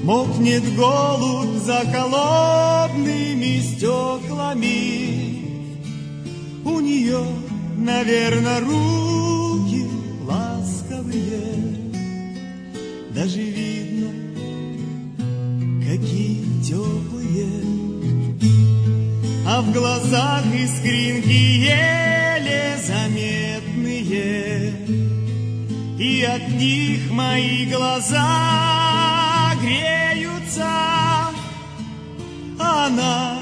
Мокнет голубь за холодными стеклами. У нее, наверное, руки ласковые, даже видно, какие теплые. А в глазах искринки еле заметные, и от них мои глаза греются. Она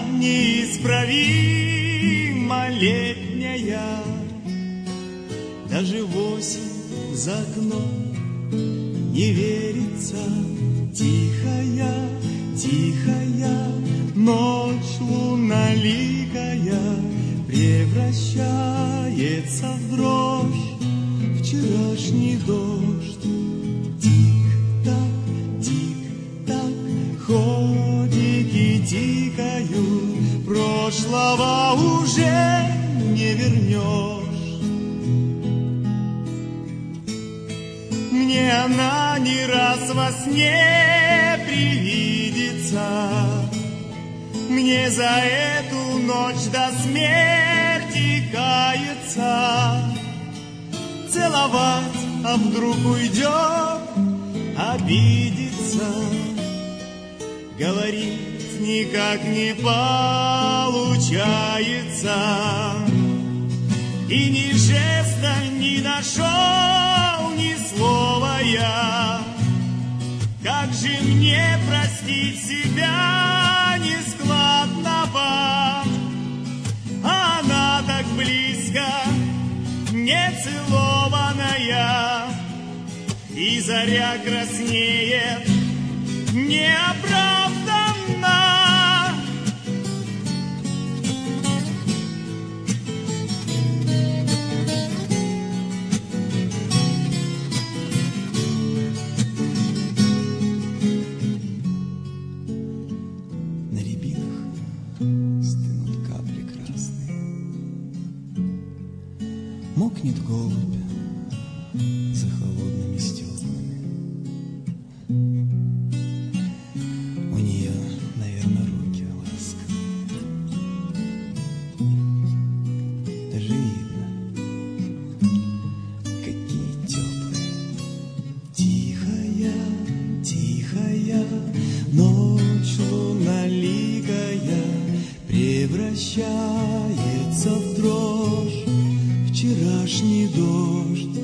неисправимо летняя, даже в осень за окном не верится. Тихая, тихая ночь лунноликая превращается в дрожь вчерашний дождь. Тик-так, тик-так, ходики тикают, прошлого уже не вернешь. Мне она не раз во сне привидится, мне за эту ночь до смерти кается. Целовать, а вдруг уйдет, обидится. Говорить никак не получается. И ни жеста не нашел, ни слова я. Как же мне простить себя нескладного? Она так близко, нецелованная, и заря краснеет неоправданно. На рябинах стынут капли красные, мокнет голубь за холодными стеклами. У нее, наверное, руки ласковые, даже видно, какие теплые. Тихая, тихая ночь лунноликая превращается в дрожь вчерашний дождь.